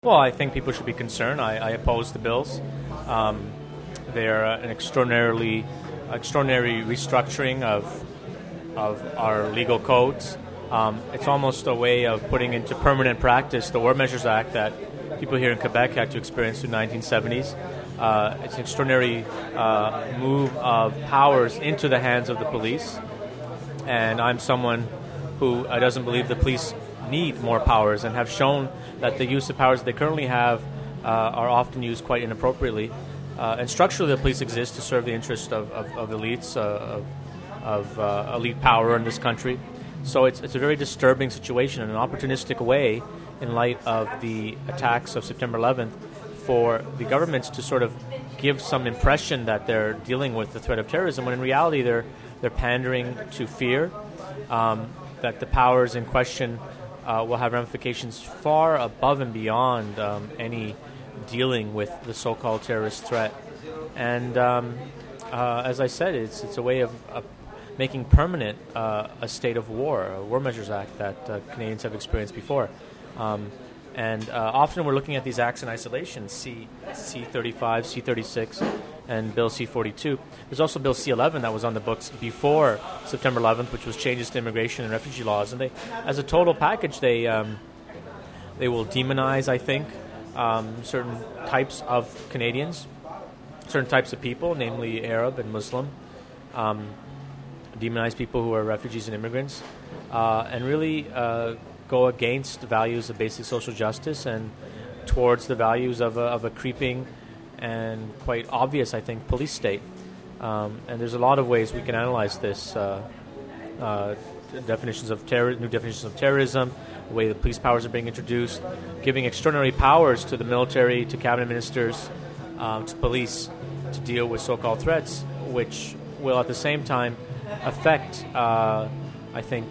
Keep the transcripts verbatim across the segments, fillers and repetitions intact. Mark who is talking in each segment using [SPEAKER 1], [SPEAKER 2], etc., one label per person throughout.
[SPEAKER 1] Well, I think people should be concerned. I, I oppose the bills. Um, they're uh, an extraordinarily extraordinary restructuring of of our legal codes. Um, it's almost a way of putting into permanent practice the War Measures Act that people here in Quebec had to experience through the nineteen seventies. Uh, it's an extraordinary uh, move of powers into the hands of the police, and I'm someone who uh, doesn't believe the police need more powers and have shown that the use of powers they currently have uh, are often used quite inappropriately. Uh, and structurally, the police exist to serve the interest of, of, of elites, uh, of, of uh, elite power in this country. So it's it's a very disturbing situation in an opportunistic way in light of the attacks of September eleventh for the governments to sort of give some impression that they're dealing with the threat of terrorism, when in reality they're, they're pandering to fear, um, that the powers in question Uh, will have ramifications far above and beyond um, any dealing with the so-called terrorist threat. And um, uh, as I said, it's it's a way of uh, making permanent uh, a state of war, a War Measures Act that uh, Canadians have experienced before. Um, and uh, often we're looking at these acts in isolation, C, C thirty-five, C thirty-six, and Bill C forty-two. There's also Bill C eleven that was on the books before September eleventh, which was changes to immigration and refugee laws. And they, as a total package, they um, they will demonize, I think, um, certain types of Canadians, certain types of people, namely Arab and Muslim, um, demonize people who are refugees and immigrants, uh, and really uh, go against the values of basic social justice and towards the values of a, of a creeping and quite obvious, I think, police state. Um, and there's a lot of ways we can analyze this. Uh, uh, definitions of terror, new definitions of terrorism, the way the police powers are being introduced, giving extraordinary powers to the military, to cabinet ministers, um, to police to deal with so-called threats, which will at the same time affect, uh, I think,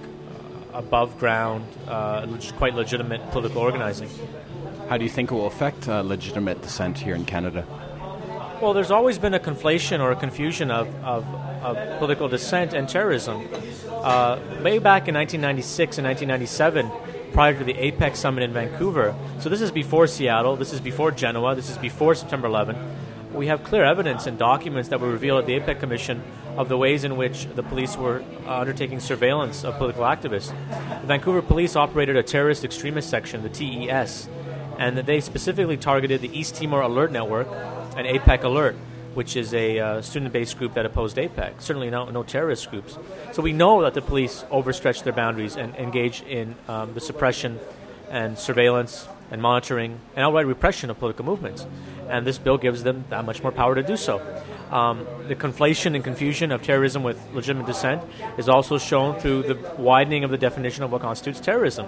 [SPEAKER 1] above ground, uh, leg- quite legitimate political organizing.
[SPEAKER 2] How do you think it will affect uh, legitimate dissent here in Canada?
[SPEAKER 1] Well, there's always been a conflation or a confusion of, of, of political dissent and terrorism. Uh, way back in nineteen ninety-six and nineteen ninety-seven, prior to the APEC summit in Vancouver, so this is before Seattle, this is before Genoa, this is before September eleventh, we have clear evidence and documents that were revealed at the APEC Commission of the ways in which the police were uh, undertaking surveillance of political activists. The Vancouver police operated a terrorist extremist section, the T E S, and that they specifically targeted the East Timor Alert Network and APEC Alert, which is a uh, student-based group that opposed APEC, certainly no, no terrorist groups. So we know that the police overstretched their boundaries and engaged in um, the suppression and surveillance and monitoring and outright repression of political movements. And this bill gives them that much more power to do so. Um, the conflation and confusion of terrorism with legitimate dissent is also shown through the widening of the definition of what constitutes terrorism.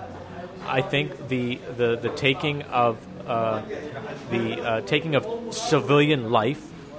[SPEAKER 1] I think the the, the taking of uh, the uh, taking of civilian life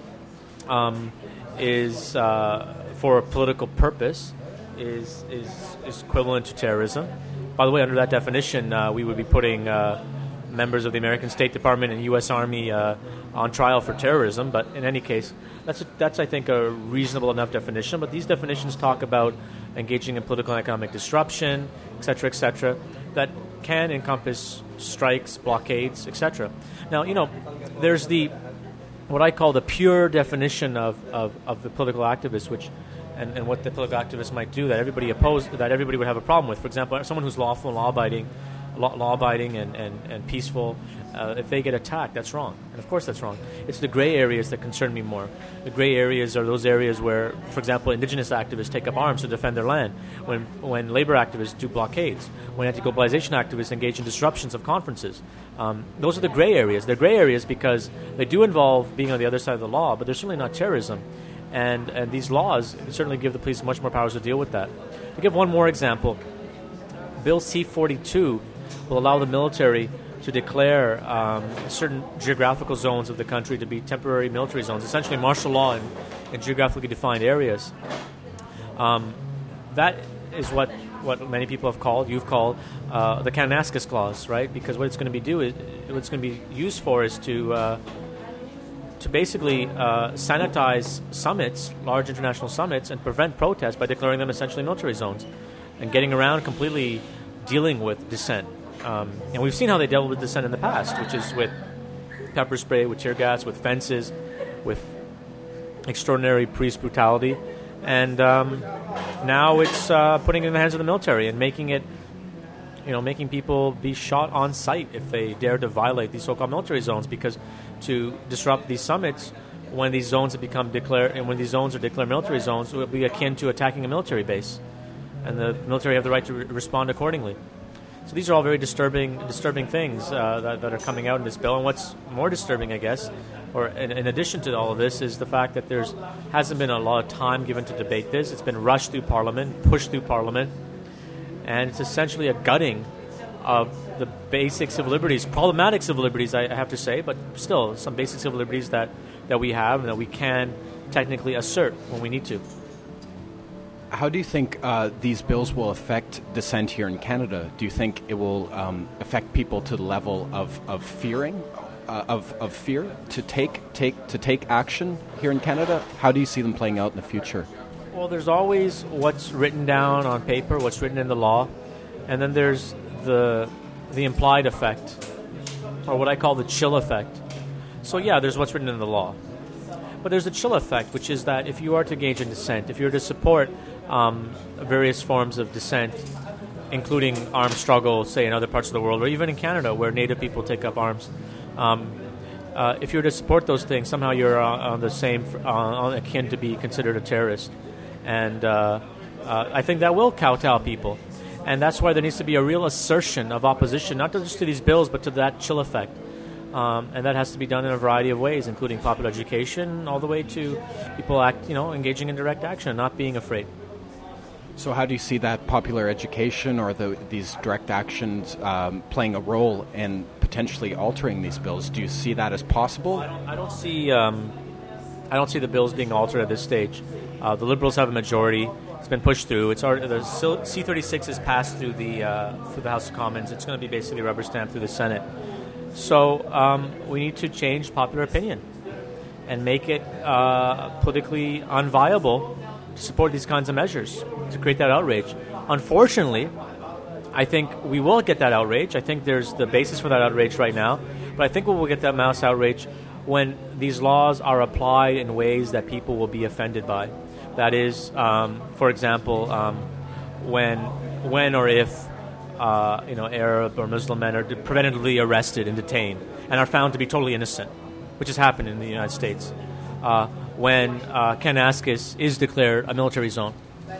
[SPEAKER 1] um, is uh, for a political purpose is is is equivalent to terrorism. By the way, under that definition, uh, we would be putting uh, members of the American State Department and U S Army uh, on trial for terrorism. But in any case, that's a, that's I think a reasonable enough definition. But these definitions talk about engaging in political and economic disruption, et cetera, et cetera, that can encompass strikes, blockades, et cetera. Now, you know, there's the what I call the pure definition of, of, of the political activist, which and, and what the political activists might do that everybody oppose, that everybody would have a problem with. For example, someone who's lawful and law-abiding, law, law-abiding and, and, and peaceful, uh, if they get attacked, that's wrong. And of course that's wrong. It's the gray areas that concern me more. The gray areas are those areas where, for example, indigenous activists take up arms to defend their land, when, when labor activists do blockades, when anti-globalization activists engage in disruptions of conferences. Um, those are the gray areas. They're gray areas because they do involve being on the other side of the law, but they're certainly not terrorism. And, and these laws certainly give the police much more powers to deal with that. To give one more example, Bill C forty-two will allow the military to declare um, certain geographical zones of the country to be temporary military zones, essentially martial law in, in geographically defined areas. Um, that is what, what many people have called, you've called, uh, the Kananaskis Clause, right? Because what it's going to be do is, what it's going to be used for is to uh, to basically uh, sanitize summits, large international summits, and prevent protests by declaring them essentially military zones and getting around completely dealing with dissent. Um, and we've seen how they dealt with dissent in the past, which is with pepper spray, with tear gas, with fences, with extraordinary police brutality. And um, now it's uh, putting it in the hands of the military and making it, you know, making people be shot on sight if they dare to violate these so-called military zones, because to disrupt these summits, when these zones have become declared, and when these zones are declared military zones, it will be akin to attacking a military base, and the military have the right to re- respond accordingly. So these are all very disturbing, disturbing things uh, that, that are coming out in this bill. And what's more disturbing, I guess, or in, in addition to all of this, is the fact that there's hasn't been a lot of time given to debate this. It's been rushed through Parliament, pushed through Parliament, and it's essentially a gutting of the basic civil liberties, problematic civil liberties, I have to say, but still some basic civil liberties that, that we have and that we can technically assert when we need to.
[SPEAKER 2] How do you think uh, these bills will affect dissent here in Canada? Do you think it will um, affect people to the level of, of fearing, uh, of, of fear to take take to take action here in Canada? How do you see them playing out in the future?
[SPEAKER 1] Well, there's always what's written down on paper, what's written in the law, and then there's the the implied effect, or what I call the chill effect. So yeah, there's what's written in the law. But there's a chill effect, which is that if you are to engage in dissent, if you're to support um, various forms of dissent, including armed struggle, say in other parts of the world, or even in Canada where Native people take up arms, um, uh, if you're to support those things, somehow you're uh, on the same, uh, akin to be considered a terrorist. And uh, uh, I think that will kowtow people. And that's why there needs to be a real assertion of opposition, not just to these bills, but to that chill effect. Um, and that has to be done in a variety of ways, including popular education, all the way to people act, you know, engaging in direct action and not being afraid.
[SPEAKER 2] So how do you see that popular education or the, these direct actions um, playing a role in potentially altering these bills? Do you see that as possible?
[SPEAKER 1] I don't, I don't see um, I don't see the bills being altered at this stage. Uh, the Liberals have a majority. It's been pushed through. It's already, the C thirty-six is passed through the uh, through the House of Commons. It's going to be basically rubber stamped through the Senate. So um, we need to change popular opinion and make it uh, politically unviable to support these kinds of measures, to create that outrage. Unfortunately, I think we will get that outrage. I think there's the basis for that outrage right now. But I think we will get that mass outrage when these laws are applied in ways that people will be offended by. That is, um, for example, um, when, when or if Uh, you know, Arab or Muslim men are preventively arrested and detained and are found to be totally innocent, which has happened in the United States. Uh, when uh, Kananaskis is declared a military zone.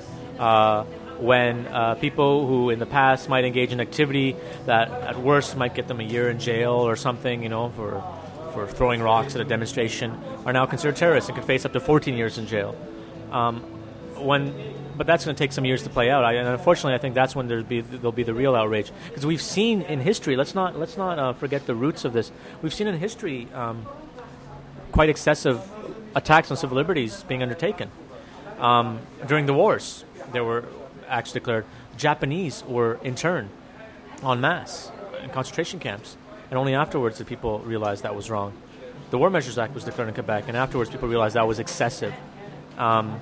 [SPEAKER 1] Uh, when uh, people who in the past might engage in activity that at worst might get them a year in jail or something, you know, for, for throwing rocks at a demonstration, are now considered terrorists and could face up to fourteen years in jail. Um, when... But that's going to take some years to play out, I, and unfortunately, I think that's when there'll be there'll be the real outrage. Because we've seen in history, let's not let's not uh, forget the roots of this. We've seen in history um, quite excessive attacks on civil liberties being undertaken um, during the wars. There were acts declared. Japanese were interned en masse in concentration camps, and only afterwards did people realize that was wrong. The War Measures Act was declared in Quebec, and afterwards people realized that was excessive. Um,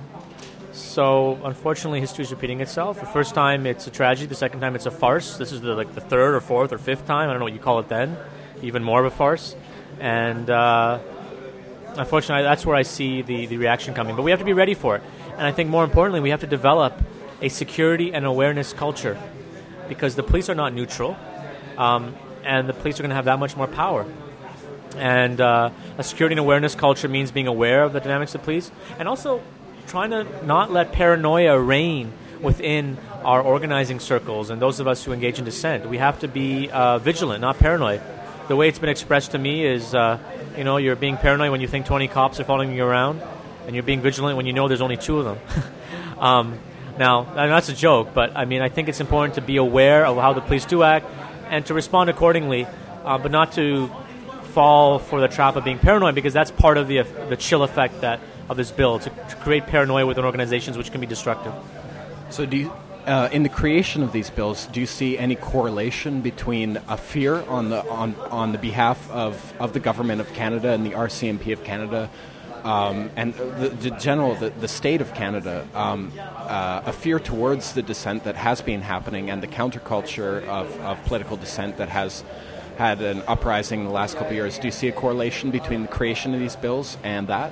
[SPEAKER 1] So, unfortunately, history is repeating itself. The first time, it's a tragedy. The second time, it's a farce. This is the, like the third or fourth or fifth time. I don't know what you call it then. Even more of a farce. And uh, unfortunately, that's where I see the, the reaction coming. But we have to be ready for it. And I think more importantly, we have to develop a security and awareness culture, because the police are not neutral, um, and the police are going to have that much more power. And uh, a security and awareness culture means being aware of the dynamics of police, and also trying to not let paranoia reign within our organizing circles and those of us who engage in dissent. We have to be uh, vigilant, not paranoid. The way it's been expressed to me is, uh, you know, you're being paranoid when you think twenty cops are following you around, and you're being vigilant when you know there's only two of them. um, now, I mean, that's a joke, but I mean, I think it's important to be aware of how the police do act and to respond accordingly, uh, but not to fall for the trap of being paranoid, because that's part of the the chill effect that of this bill, to, to create paranoia within organizations, which can be destructive.
[SPEAKER 2] So do you, uh, in the creation of these bills, do you see any correlation between a fear on the on, on the behalf of, of the government of Canada and the R C M P of Canada um, and the, the general, the, the state of Canada, um, uh, a fear towards the dissent that has been happening and the counterculture of, of political dissent that has had an uprising in the last couple of years. Do you see a correlation between the creation of these bills and that?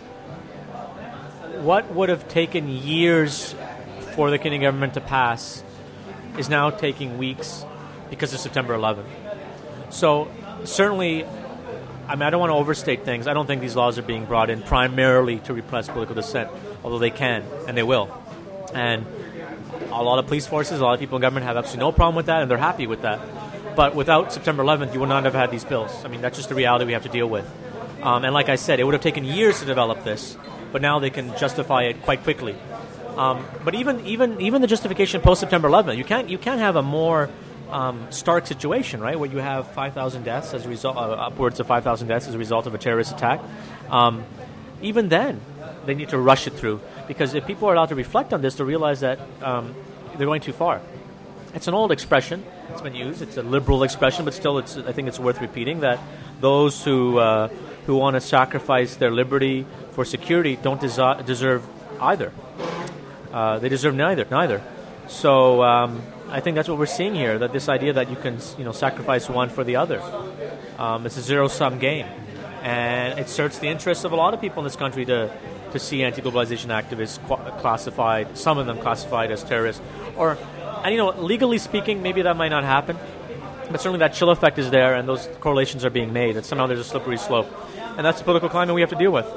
[SPEAKER 1] What would have taken years for the Canadian government to pass is now taking weeks because of September eleventh. So certainly, I mean, I don't want to overstate things. I don't think these laws are being brought in primarily to repress political dissent, although they can, and they will. And a lot of police forces, a lot of people in government have absolutely no problem with that, and they're happy with that. But without September eleventh, you would not have had these bills. I mean, that's just the reality we have to deal with. Um, and like I said, it would have taken years to develop this, but now they can justify it quite quickly. Um, but even even even the justification post September eleventh, you can't you can't have a more um, stark situation, right? Where you have five thousand deaths as a result, uh, upwards of five thousand deaths as a result of a terrorist attack. Um, even then, they need to rush it through, because if people are allowed to reflect on this, to realize that um, they're going too far. It's an old expression. It's been used. It's a liberal expression, but still, it's I think it's worth repeating that those who uh, who want to sacrifice their liberty for security don't desi- deserve either. Uh, they deserve neither. Neither. So um, I think that's what we're seeing here. That this idea that you can, you know, sacrifice one for the other. Um, it's a zero-sum game, and it serves the interests of a lot of people in this country to to see anti-globalization activists qu- classified, some of them classified as terrorists, or, and you know, legally speaking, maybe that might not happen, but certainly that chill effect is there, and those correlations are being made. And somehow there's a slippery slope, and that's the political climate we have to deal with.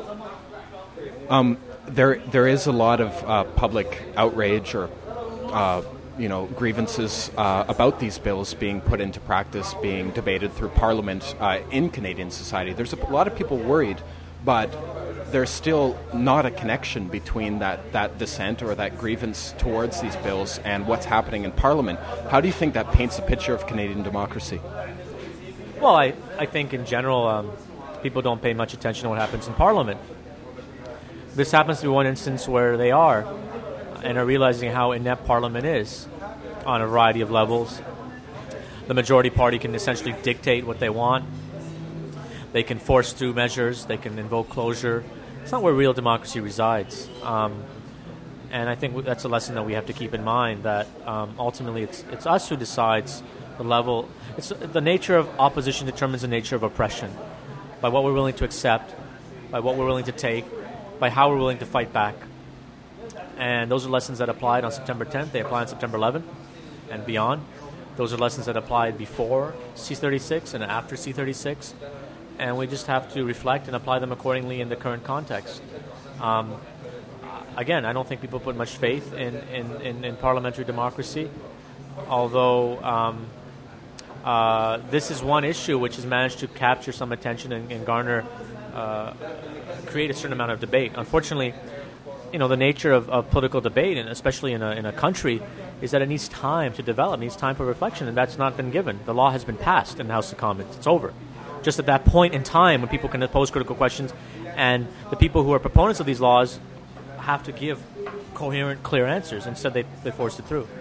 [SPEAKER 2] Um. There, there is a lot of uh, public outrage or, uh, you know, grievances uh, about these bills being put into practice, being debated through Parliament uh, in Canadian society. There's a lot of people worried, but there's still not a connection between that, that dissent or that grievance towards these bills and what's happening in Parliament. How do you think that paints a picture of Canadian democracy?
[SPEAKER 1] Well, I, I think in general, um, people don't pay much attention to what happens in Parliament. This happens to be one instance where they are and are realizing how inept Parliament is on a variety of levels. The majority party can essentially dictate what they want. They can force through measures. They can invoke closure. It's not where real democracy resides. Um, and I think that's a lesson that we have to keep in mind, that um, ultimately it's it's us who decides the level. It's the nature of opposition determines the nature of oppression, by what we're willing to accept, by what we're willing to take, by how we're willing to fight back. And those are lessons that applied on September tenth. They apply on September eleventh and beyond. Those are lessons that applied before C thirty-six and after C thirty-six. And we just have to reflect and apply them accordingly in the current context. Um, again, I don't think people put much faith in, in, in, in parliamentary democracy, although um, uh, this is one issue which has managed to capture some attention and, and garner uh, create a certain amount of debate. Unfortunately, you know, the nature of, of political debate, and especially in a, in a country, is that it needs time to develop, it needs time for reflection, and that's not been given. The law has been passed in the House of Commons. It's over. Just at that point in time when people can pose critical questions, and the people who are proponents of these laws have to give coherent, clear answers. Instead, they, they forced it through.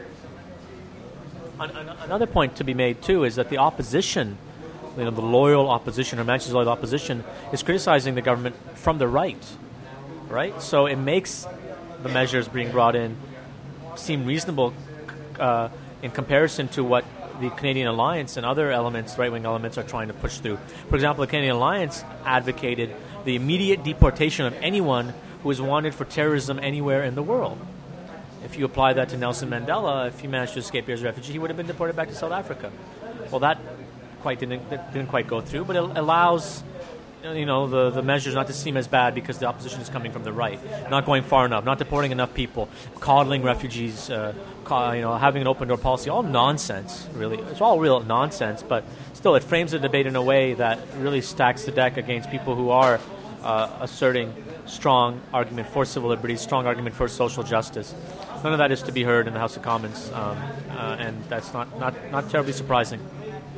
[SPEAKER 1] An, an, another point to be made, too, is that the opposition, you know, the loyal opposition, Her Majesty's loyal opposition, is criticizing the government from the right, right? So it makes the measures being brought in seem reasonable uh, in comparison to what the Canadian Alliance and other elements, right-wing elements, are trying to push through. For example, the Canadian Alliance advocated the immediate deportation of anyone who is wanted for terrorism anywhere in the world. If you apply that to Nelson Mandela, if he managed to escape here as a refugee, he would have been deported back to South Africa. Well, that quite didn't that didn't quite go through, but it allows, you know, the, the measures not to seem as bad because the opposition is coming from the right, not going far enough, not deporting enough people, coddling refugees, uh, ca- you know, having an open door policy, all nonsense, really. It's all real nonsense, but still it frames the debate in a way that really stacks the deck against people who are uh, asserting strong argument for civil liberties, strong argument for social justice. None of that is to be heard in the House of Commons, um, uh, and that's not, not, not terribly surprising.